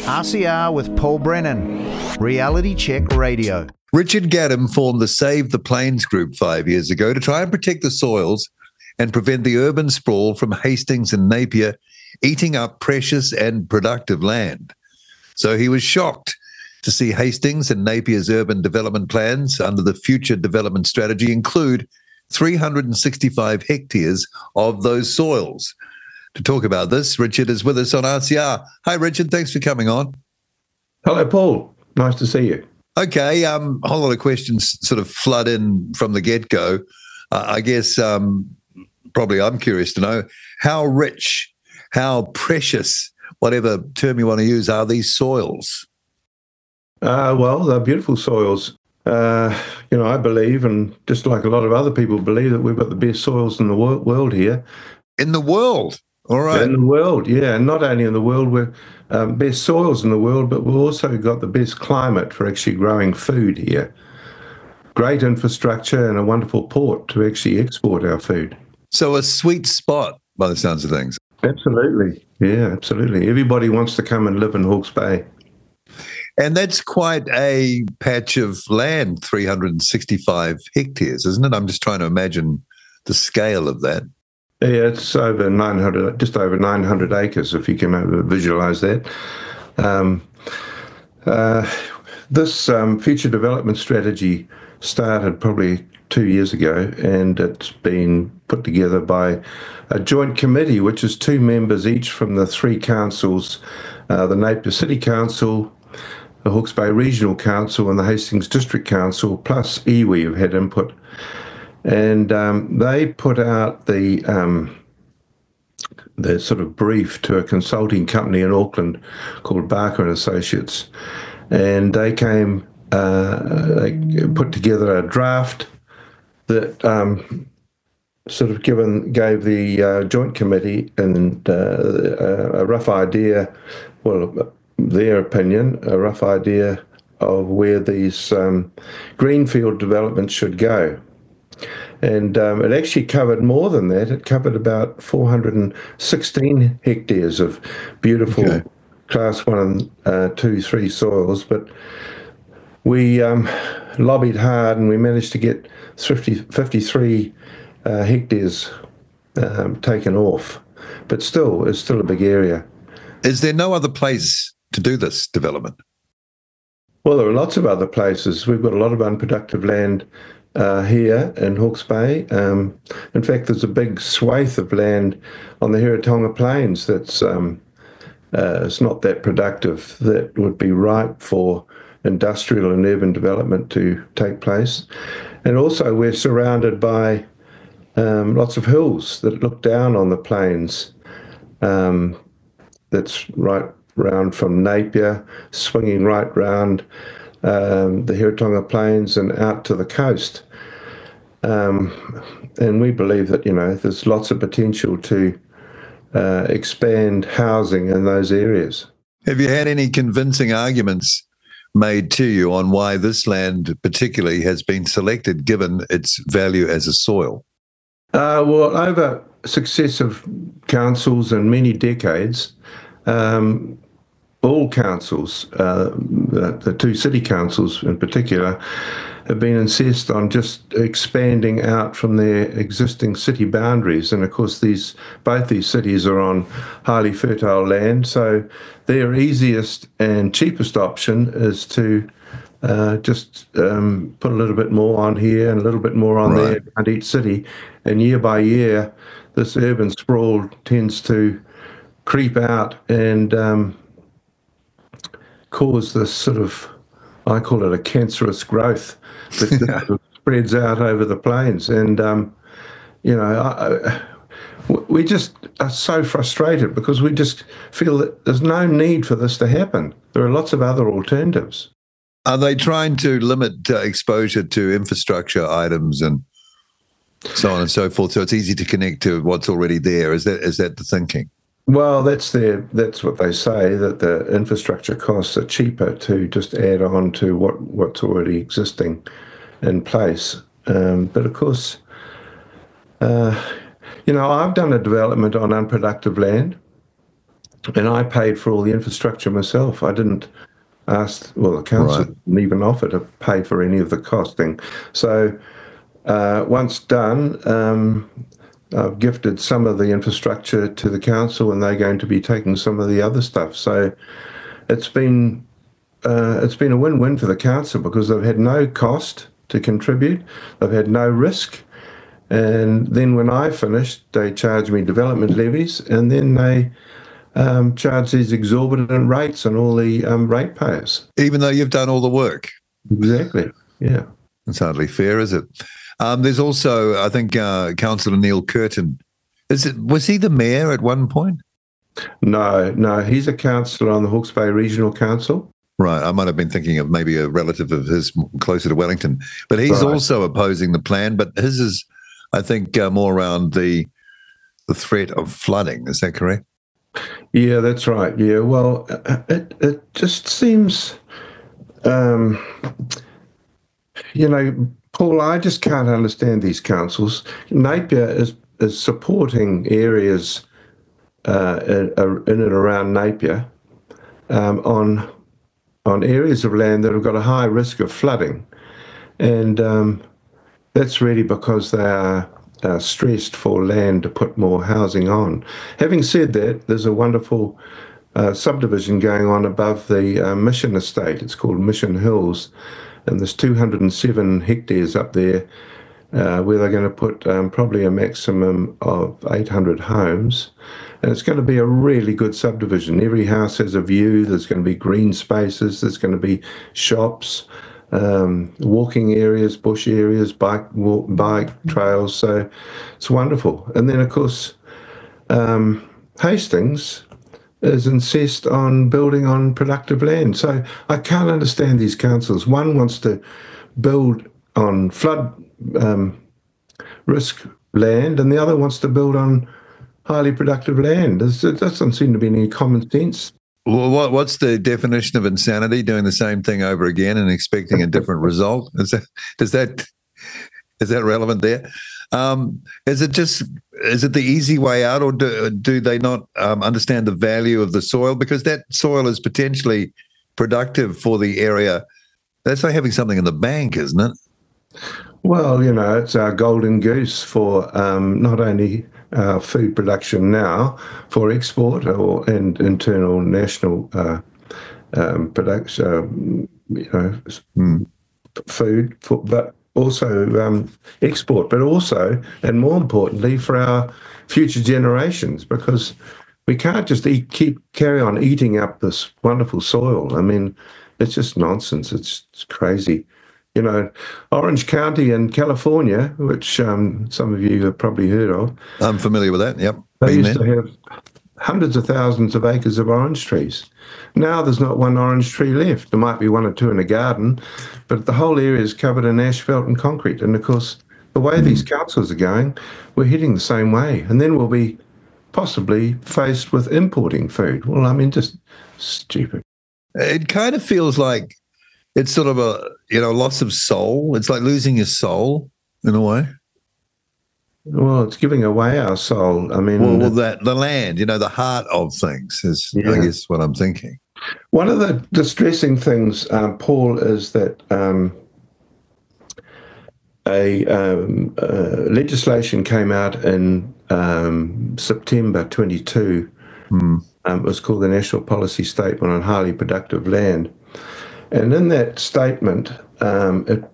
RCR with Paul Brennan, Reality Check Radio. Richard Gaddam formed the Save the Plains group 5 years ago to try and protect the soils and prevent the urban sprawl from Hastings and Napier eating up precious and productive land. So he was shocked to see Hastings and Napier's urban development plans under the Future Development Strategy include 365 hectares of those soils. To talk about this, Richard is with us on RCR. Hi, Richard. Thanks for coming on. Hello, Paul. Nice to see you. Okay, a whole lot of questions sort of flood in from the get-go. I guess probably I'm curious to know how rich, how precious, whatever term you want to use, are these soils? Well, they're beautiful soils. I believe, and just like a lot of other people believe, that we've got the best soils in the world here. In the world? All right. In the world, yeah. And not only in the world, we're best soils in the world, but we've also got the best climate for actually growing food here. Great infrastructure and a wonderful port to actually export our food. So a sweet spot by the sounds of things. Absolutely. Yeah, absolutely. Everybody wants to come and live in Hawke's Bay. And that's quite a patch of land, 365 hectares, isn't it? I'm just trying to imagine the scale of that. Yeah, it's over 900, just over 900 acres, if you can visualise that. This future development strategy started probably 2 years ago, and it's been put together by a joint committee, which is two members each from the three councils, the Napier City Council, the Hawke's Bay Regional Council, and the Hastings District Council, plus iwi have had input. And they put out the sort of brief to a consulting company in Auckland called Barker and Associates, and they came, they put together a draft that sort of gave the joint committee and a rough idea, well, their opinion, a rough idea of where these greenfield developments should go. And it actually covered more than that. It covered about 416 hectares of beautiful Class 1 and 2, 3 soils. But we lobbied hard and we managed to get 53 hectares taken off. But still, it's still a big area. Is there no other place to do this development? Well, there are lots of other places. We've got a lot of unproductive land here in Hawke's Bay. In fact, there's a big swathe of land on the Heretaunga Plains that's it's not that productive, that would be ripe for industrial and urban development to take place. And also we're surrounded by lots of hills that look down on the plains. That's right round from Napier, swinging right round the Heretaunga Plains and out to the coast. And we believe that, there's lots of potential to expand housing in those areas. Have you had any convincing arguments made to you on why this land particularly has been selected given its value as a soil? Well, over successive councils and many decades, all councils, the two city councils in particular, have been insist on just expanding out from their existing city boundaries. And of course, both these cities are on highly fertile land, so their easiest and cheapest option is to just put a little bit more on here and a little bit more on there at each city. And year by year, this urban sprawl tends to creep out and cause this sort of, I call it a cancerous growth that just sort of spreads out over the plains. And, we just are so frustrated because we just feel that there's no need for this to happen. There are lots of other alternatives. Are they trying to limit exposure to infrastructure items and so on and so forth, so it's easy to connect to what's already there? Is that the thinking? Well, that's what they say, that the infrastructure costs are cheaper to just add on to what's already existing in place. But of course, I've done a development on unproductive land, And I paid for all the infrastructure myself. I didn't ask, well, the council didn't even offer to pay for any of the costing. So once done, I've gifted some of the infrastructure to the council, and they're going to be taking some of the other stuff. So it's been a win-win for the council because they've had no cost to contribute, they've had no risk, and then when I finished, they charged me development levies, and then they charge these exorbitant rates on all the ratepayers. Even though you've done all the work. Exactly. Yeah. It's hardly fair, is it? There's also, I think, Councillor Neil Curtin. Was he the mayor at one point? No, he's a councillor on the Hawke's Bay Regional Council. Right, I might have been thinking of maybe a relative of his closer to Wellington. But he's also opposing the plan, but his is, I think, more around the threat of flooding. Is that correct? Yeah, that's right. Yeah, well, it just seems, Paul, I just can't understand these councils. Napier is supporting areas in and around Napier on areas of land that have got a high risk of flooding, and that's really because they are stressed for land to put more housing on. Having said that, there's a wonderful subdivision going on above the Mission Estate. It's called Mission Hills, and there's 207 hectares up there where they're going to put probably a maximum of 800 homes. And it's going to be a really good subdivision. Every house has a view. There's going to be green spaces. There's going to be shops, walking areas, bush areas, bike trails. So it's wonderful. And then, of course, Hastings is insist on building on productive land. So I can't understand these councils. One wants to build on flood risk land, and the other wants to build on highly productive land. There doesn't seem to be any common sense. Well, what's the definition of insanity? Doing the same thing over again and expecting a different result? Is that relevant there? Is it the easy way out, or do they not understand the value of the soil? Because that soil is potentially productive for the area. That's like having something in the bank, isn't it? Well, it's our golden goose for not only food production now for export and internal national production, food, but also export, but also, and more importantly, for our future generations, because we can't just carry on eating up this wonderful soil. I mean, it's just nonsense. It's crazy. Orange County in California, which some of you have probably heard of. I'm familiar with that, yep. They used to have hundreds of thousands of acres of orange trees. Now there's not one orange tree left. There might be one or two in a garden, but the whole area is covered in asphalt and concrete. And, of course, the way these councils are going, we're heading the same way. And then we'll be possibly faced with importing food. Well, I mean, just stupid. It kind of feels like it's sort of a, loss of soul. It's like losing your soul in a way. Well, it's giving away our soul. I mean, the land, the heart of things is, I guess, what I'm thinking. One of the distressing things, Paul, is that legislation came out in September 22. It was called the National Policy Statement on Highly Productive Land. And in that statement, it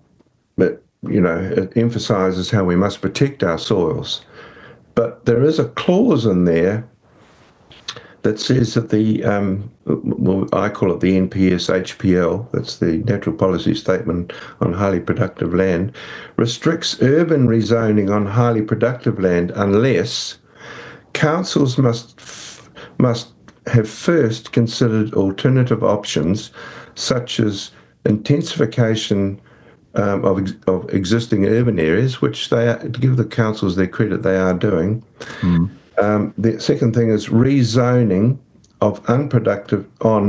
emphasises how we must protect our soils. But there is a clause in there that says that I call it the NPS-HPL, that's the Natural Policy Statement on Highly Productive Land, restricts urban rezoning on highly productive land unless councils must have first considered alternative options such as intensification of existing urban areas, which they are, to give the councils their credit, they are doing. The second thing is rezoning of unproductive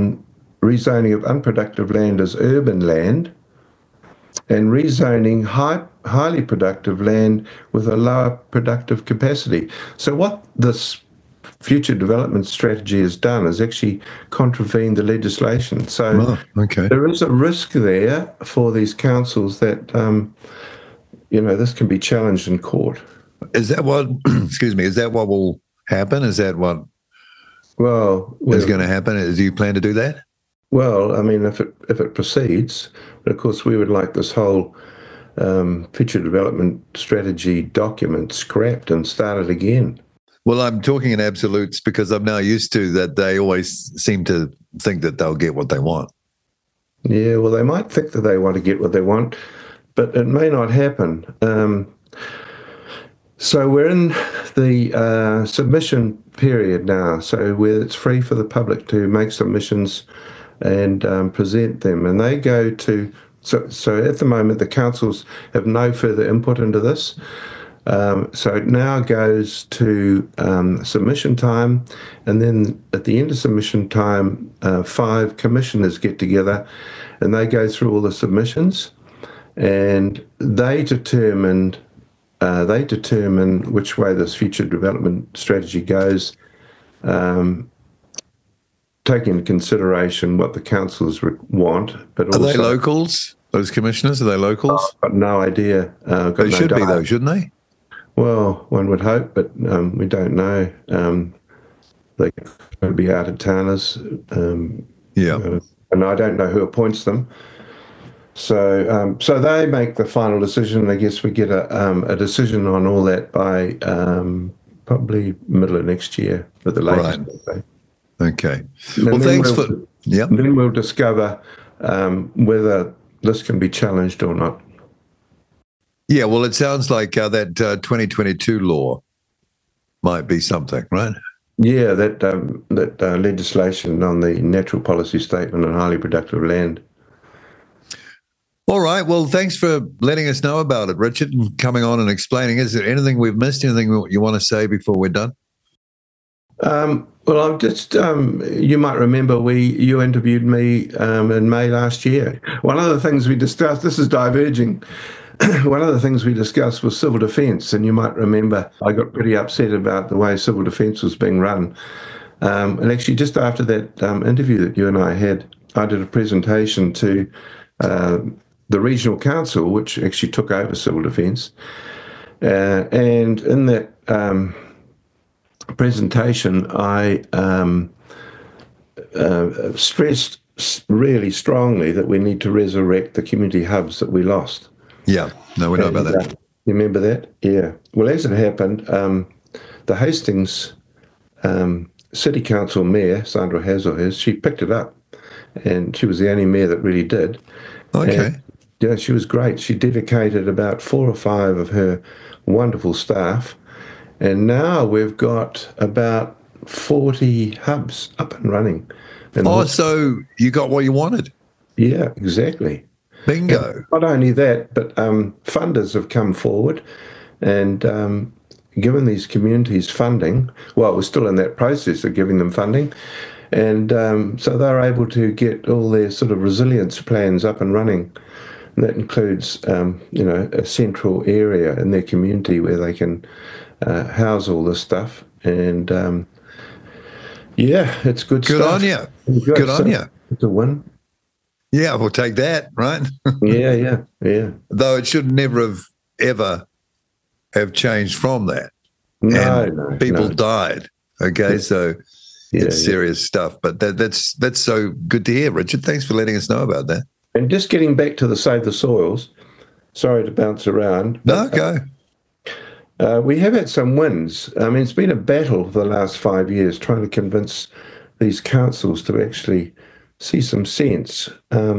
land as urban land, and rezoning highly productive land with a lower productive capacity. So what this future development strategy has done is actually contravened the legislation. So okay. there is a risk there for these councils that, this can be challenged in court. Is that what, excuse me, is that what will happen? Is that what is going to happen? Do you plan to do that? Well, I mean, if it proceeds, but of course we would like this whole future development strategy document scrapped and started again. Well, I'm talking in absolutes because I'm now used to that they always seem to think that they'll get what they want. Yeah, well, they might think that they want to get what they want, but it may not happen. So we're in the submission period now, so where it's free for the public to make submissions and present them. And they go to, so at the moment, the councils have no further input into this. So it now goes to submission time, and then at the end of submission time, 5 commissioners get together and they go through all the submissions, and they determine which way this future development strategy goes, taking into consideration what the councils want. But are they locals? Those commissioners, are they locals? I've got no idea. They should be though, shouldn't they? Well, one would hope, but we don't know. They could be out-of-towners. And I don't know who appoints them. So they make the final decision. I guess we get a decision on all that by probably middle of next year at the latest. Right. Okay. Well, thanks for... Yeah. Then we'll discover whether this can be challenged or not. Yeah, well, it sounds like that 2022 law might be something, right? Yeah, that legislation on the natural policy statement on highly productive land. All right. Well, thanks for letting us know about it, Richard, and coming on and explaining. Is there anything we've missed? Anything you want to say before we're done? Well, I'm just, you might remember you interviewed me in May last year. One of the things we discussed, this is diverging, one of the things we discussed was civil defence, and you might remember I got pretty upset about the way civil defence was being run. And actually, just after that interview that you and I had, I did a presentation to the regional council, which actually took over civil defence. And in that presentation, I stressed really strongly that we need to resurrect the community hubs that we lost. Yeah, no, we know about that. You remember that? Yeah. Well, as it happened, the Hastings City Council Mayor, Sandra Hazelhurst, she picked it up, and she was the only mayor that really did. Okay. And, yeah, she was great. She dedicated about 4 or 5 of her wonderful staff, and now we've got about 40 hubs up and running. So you got what you wanted. Yeah, exactly. Bingo. And not only that, but funders have come forward and given these communities funding. Well, we're still in that process of giving them funding. And so they're able to get all their sort of resilience plans up and running. And that includes, a central area in their community where they can house all this stuff. And, it's good stuff. Good on you. Good on you. It's a win. Yeah, we'll take that, right? Yeah. Though it should never ever have changed from that. No, people died. Okay, so it's serious stuff. But that's so good to hear, Richard. Thanks for letting us know about that. And just getting back to the Save the Soils, sorry to bounce around. No, go. We have had some wins. I mean, it's been a battle for the last 5 years trying to convince these councils to actually see some sense.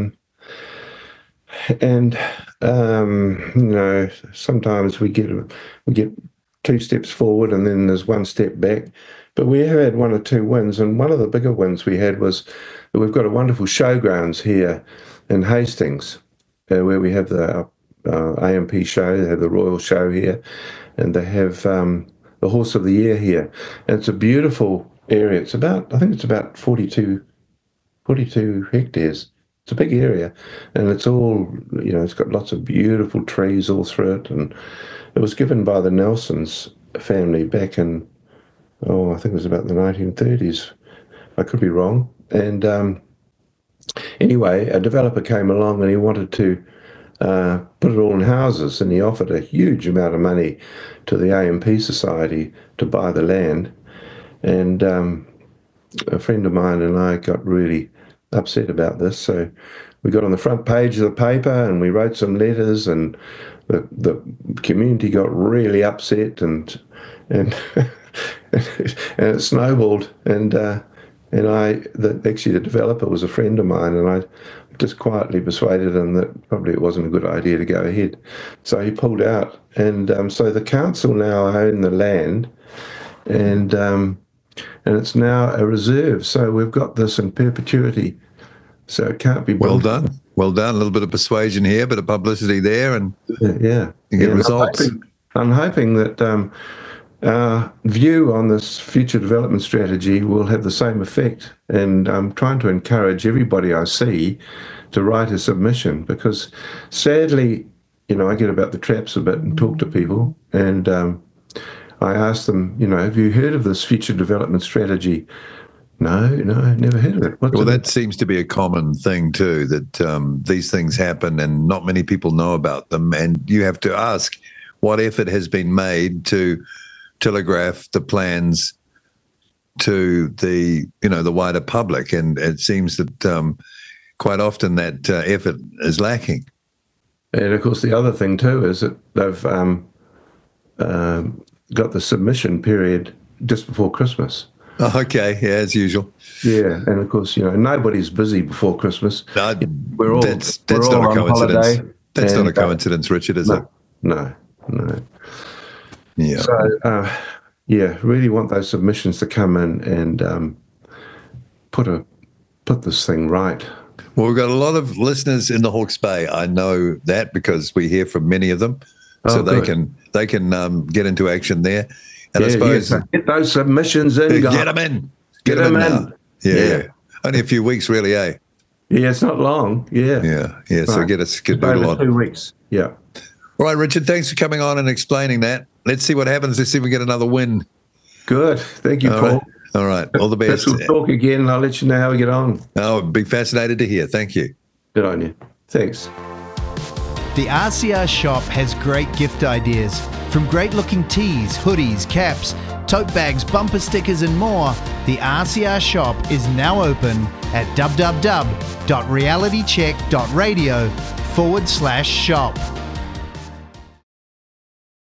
Sometimes we get 2 steps forward and then there's 1 step back. But we have had 1 or 2 wins, and one of the bigger wins we had was that we've got a wonderful showgrounds here in Hastings, where we have the AMP show. They have the Royal Show here, and they have the Horse of the Year here. And it's a beautiful area. I think it's about 42 hectares. It's a big area, and it's all, it's got lots of beautiful trees all through it. And it was given by the Nelsons family back in, I think it was about the 1930s. I could be wrong. And anyway, a developer came along and he wanted to put it all in houses, and he offered a huge amount of money to the AMP Society to buy the land. And a friend of mine and I got really upset about this, so we got on the front page of the paper and we wrote some letters, and the community got really upset, and and it snowballed. And actually the developer was a friend of mine, and I just quietly persuaded him that probably it wasn't a good idea to go ahead. So he pulled out, and so the council now own the land, and it's now a reserve. So we've got this in perpetuity. So it can't be built. Well done. Well done. A little bit of persuasion here, bit of publicity there, and you get results. I'm hoping that our view on this future development strategy will have the same effect. And I'm trying to encourage everybody I see to write a submission, because sadly, I get about the traps a bit and talk to people, and I ask them, have you heard of this future development strategy? No, never heard of it. Well, that seems to be a common thing too, that these things happen and not many people know about them. And you have to ask what effort has been made to telegraph the plans to the wider public. And it seems that quite often that effort is lacking. And of course, the other thing too is that they've got the submission period just before Christmas. Oh, okay, yeah, as usual. Yeah, and of course, nobody's busy before Christmas. No, we're all that's we're all not a coincidence. Holiday, that's not a coincidence, Richard, is it? No. Yeah. So, really want those submissions to come in and put this thing right. Well, we've got a lot of listeners in the Hawke's Bay. I know that because we hear from many of them, so they can get into action there. And I suppose get those submissions in. Get them in. Get them in now. Yeah. Only a few weeks, really, eh? Yeah, it's not long. Yeah. Yeah. Right. So get a over 2 weeks. Yeah. All right, Richard, thanks for coming on and explaining that. Let's see what happens. Let's see if we get another win. Good. Thank you, Paul. All right. All the best. We'll talk again, and I'll let you know how we get on. Oh, I'd be fascinated to hear. Thank you. Good on you. Thanks. The RCR shop has great gift ideas. From great-looking tees, hoodies, caps, tote bags, bumper stickers and more, the RCR shop is now open at www.realitycheck.radio/shop.